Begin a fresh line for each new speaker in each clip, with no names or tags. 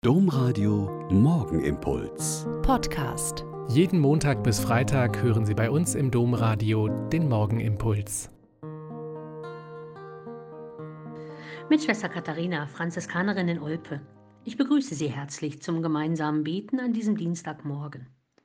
Domradio Morgenimpuls.
Podcast.
Jeden Montag bis Freitag hören Sie bei uns im Domradio den Morgenimpuls.
Mit Schwester Katharina, Franziskanerin in Olpe. Ich begrüße Sie herzlich zum gemeinsamen Beten an diesem Dienstagmorgen.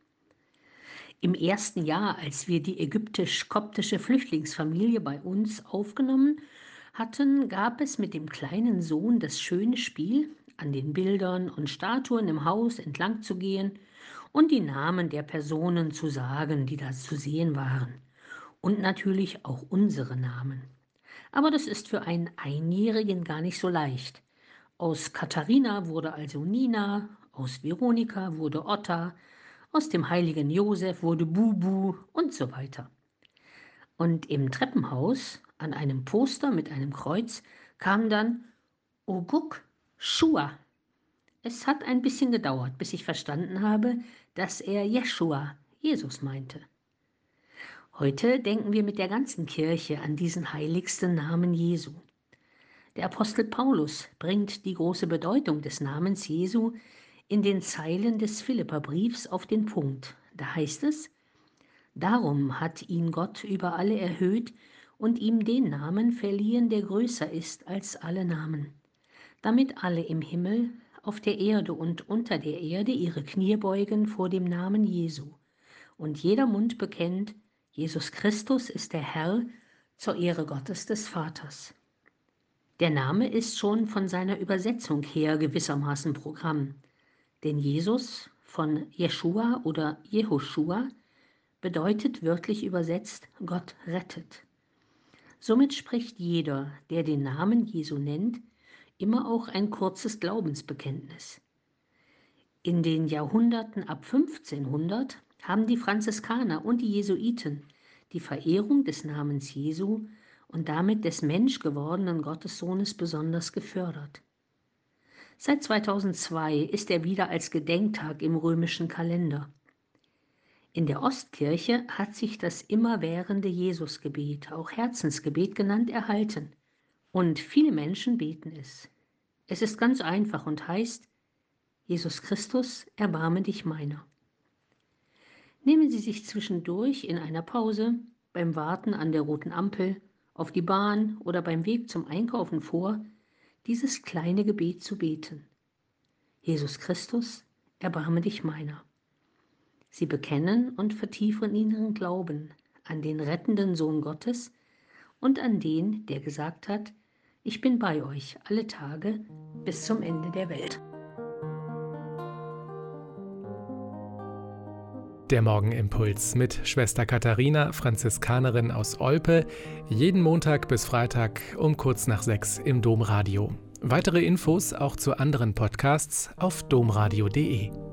Im ersten Jahr, als wir die ägyptisch-koptische Flüchtlingsfamilie bei uns aufgenommen hatten, gab es mit dem kleinen Sohn das schöne Spiel, an den Bildern und Statuen im Haus entlang zu gehen und die Namen der Personen zu sagen, die da zu sehen waren. Und natürlich auch unsere Namen. Aber das ist für einen Einjährigen gar nicht so leicht. Aus Katharina wurde also Nina, aus Veronika wurde Otta, aus dem heiligen Josef wurde Bubu und so weiter. Und im Treppenhaus, an einem Poster mit einem Kreuz, kam dann Oguk Shua. Es hat ein bisschen gedauert, bis ich verstanden habe, dass er Jeschua, Jesus, meinte. Heute denken wir mit der ganzen Kirche an diesen heiligsten Namen Jesu. Der Apostel Paulus bringt die große Bedeutung des Namens Jesu in den Zeilen des Philipperbriefs auf den Punkt. Da heißt es: Darum hat ihn Gott über alle erhöht und ihm den Namen verliehen, der größer ist als alle Namen, damit alle im Himmel, auf der Erde und unter der Erde ihre Knie beugen vor dem Namen Jesu und jeder Mund bekennt, Jesus Christus ist der Herr, zur Ehre Gottes des Vaters. Der Name ist schon von seiner Übersetzung her gewissermaßen Programm, denn Jesus von Jeschua oder Jehoschua bedeutet wörtlich übersetzt Gott rettet. Somit spricht jeder, der den Namen Jesu nennt, immer auch ein kurzes Glaubensbekenntnis. In den Jahrhunderten ab 1500 haben die Franziskaner und die Jesuiten die Verehrung des Namens Jesu und damit des menschgewordenen Gottessohnes besonders gefördert. Seit 2002 ist er wieder als Gedenktag im römischen Kalender. In der Ostkirche hat sich das immerwährende Jesusgebet, auch Herzensgebet genannt, erhalten. Und viele Menschen beten es. Es ist ganz einfach und heißt: Jesus Christus, erbarme dich meiner. Nehmen Sie sich zwischendurch in einer Pause, beim Warten an der roten Ampel, auf die Bahn oder beim Weg zum Einkaufen vor, dieses kleine Gebet zu beten. Jesus Christus, erbarme dich meiner. Sie bekennen und vertiefen ihren Glauben an den rettenden Sohn Gottes und an den, der gesagt hat: Ich bin bei euch alle Tage bis zum Ende der Welt.
Der Morgenimpuls mit Schwester Katharina, Franziskanerin aus Olpe, jeden Montag bis Freitag um kurz nach 6 im Domradio. Weitere Infos auch zu anderen Podcasts auf domradio.de.